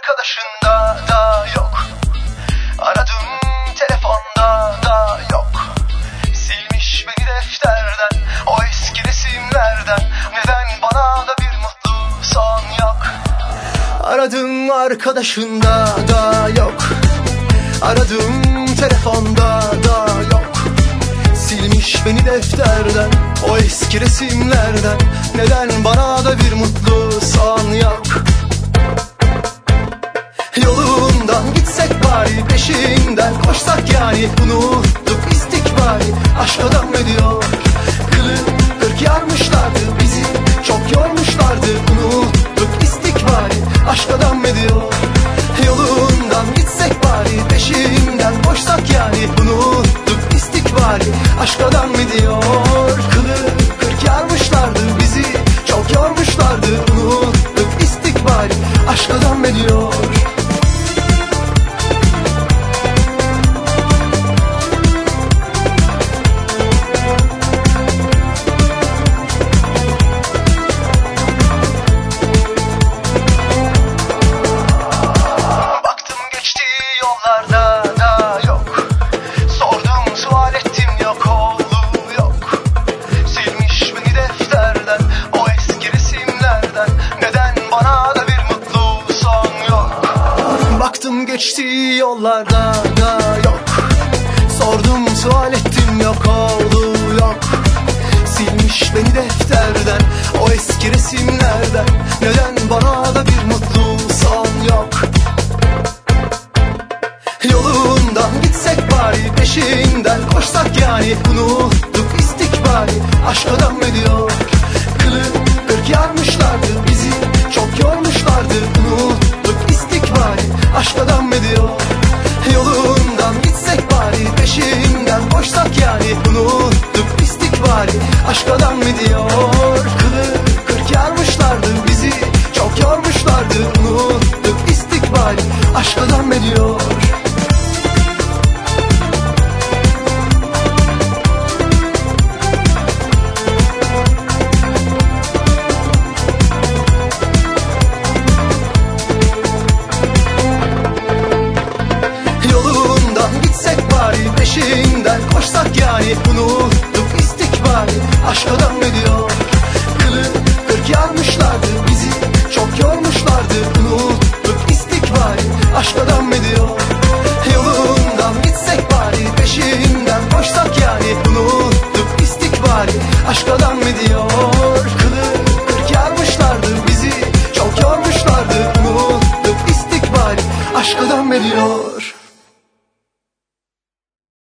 arkadaşında da yok. Aradım telefonda da yok. Silmiş beni defterden, o eski resimlerden. Neden bana da bir mutlu son yok? Aradım arkadaşında da yok. Aradım telefonda da yok. Silmiş beni defterden, o eski resimlerden. Neden bana da bir mutlu son yok? Yolundan gitsek bari, peşinden koşsak yani. Unuttuk istikbali, aşk adam ediyor. Kılı kırk yarmışlardı bizi, çok yormuşlardı. Unuttuk istikbali, aşk adam ediyor. Yolundan gitsek bari, peşinden koşsak yani. Unuttuk istikbali, aşk adam ediyor. Kılı kırk yarmışlardı bizi, çok yormuşlardı. Unuttuk istikbali, aşk adam ediyor. Yollarda da yok. Sordum, sual ettim, yok oldu yok. Silmiş beni defterden, o eski resimlerden. Neden bana da bir mutlu son yok? Baktım geçti yollarda da yok. Sordum, sual ettim, yok oldu yok. Silmiş beni defterden, o eski resimlerden. Neden bana da bir mutlu son yok? Yolundan gitsek bari, peşinden koşsak yani. Unuttuk istikbali, aşk adam ediyor. Kılı kırk yarmışlardı bizi, çok yormuşlardı. Unuttuk istikbali, aşk adam ediyor. Yolundan gitsek bari, peşinden koşsak yani. Unuttuk istikbali, aşk adam ediyor. Kılı kırk yarmışlardı bizi, çok yormuşlardı. Unuttuk istikbali, aşk adam ediyor. Peşinden koşsak yani. Unuttuk istikbali, aşk adam ediyor. Kılı kırk yarmışlardı bizi, çok yormuşlardı. Unuttuk istikbali, aşk adam ediyor. Yolundan gitsek bari, peşinden koşsak yani. Unuttuk istikbali, aşk adam ediyor. Kılı kırk yarmışlardı bizi, çok yormuşlardı. Unuttuk istikbali, aşk adam ediyor.